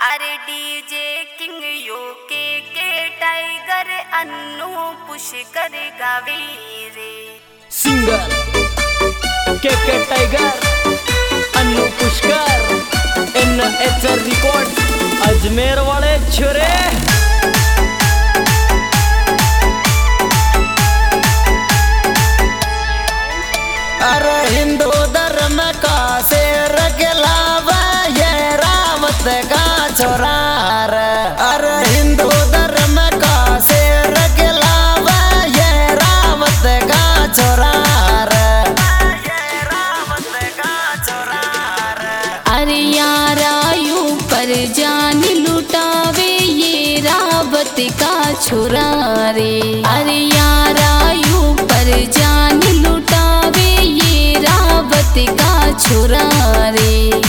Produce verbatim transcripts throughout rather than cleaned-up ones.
अरे DJ king UK के tiger Annu Pushkar गावे रे। सिंगर के के टाइगर अन्नू पुष्कर इन एच रिकॉर्ड अजमेर वाले छोरे। अरे हिंदू धर्म का शेर गिलावा ये रावत का छोरा। अरे हिंदू धर्म का शेर गिलावा ये रावत का छोरा। अरे यारा यूं पर जान लुटावे ये रावत का छोरा रे। अरे यारा यूं पर जान लुटावे ये रावत का छोरा रे।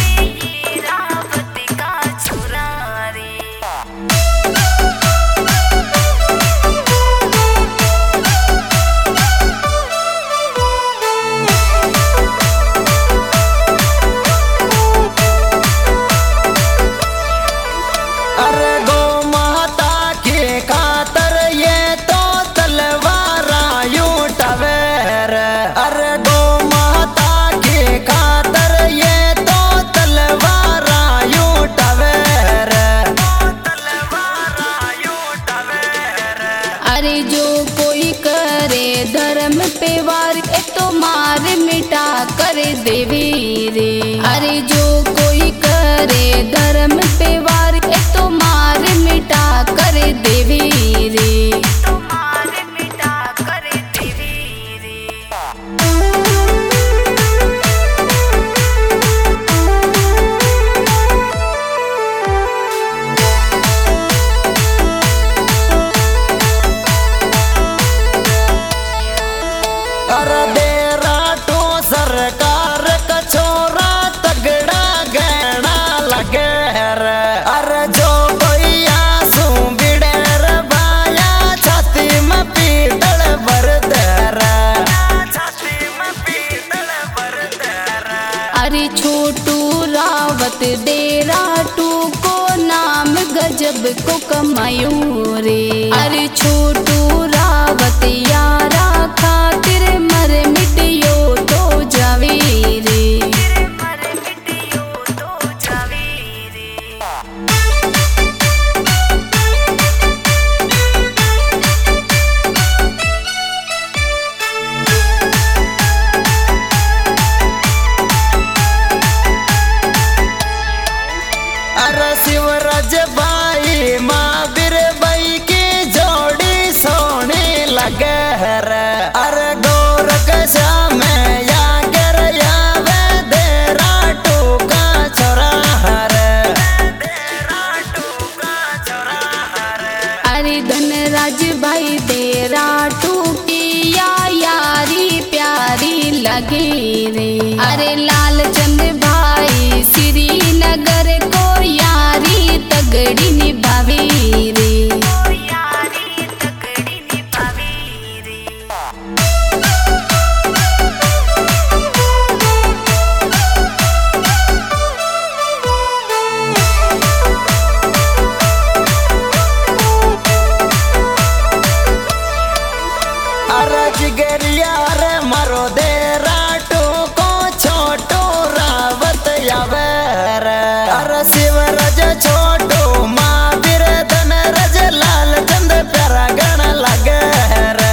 अरे जो कोई करे धर्म पे वार ए तो मार मिटा कर देवे रे। अरे जो कोई करे धर्म पे वार ए तो मार मिटा कर देवे रे। अरे देरा तो सरकार का छोरा तगड़ा गहना लगे रे। अरे जो कोई आंसू बिड़ेर बाया छाती में पीतल भर दे रे। अरे छोटू रावत डेरा टू को नाम गजब को कमायूं रे। अरे छोटू रावत यारा खातिर मर मिटियो तो जावे रे। अरे शिवराज भाई महावीर भाई की जोड़ी सोनी लगे रे। अरे गोरख श्याम या गर यावे देरा टूका छोरा रे। अरे धनराज भाई डेरा टू की या यारी प्यारी लगे रे। अरे लालचंद भाई श्रीनगर को यारी तगड़ी निभावे रे। अरे जिगरिया रे मरो देरा टू को छोटू रावत यावे रे। अरे शिवराज छोटू महावीर धनराज लालचंद प्यारा गण लगे रे।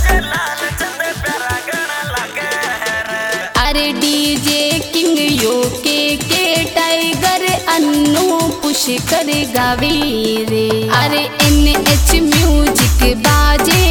अरे डीजे किंग यूके के टाइगर अन्नू पुष्कर गावे रे। अरे एन एच म्यूजिक बाजे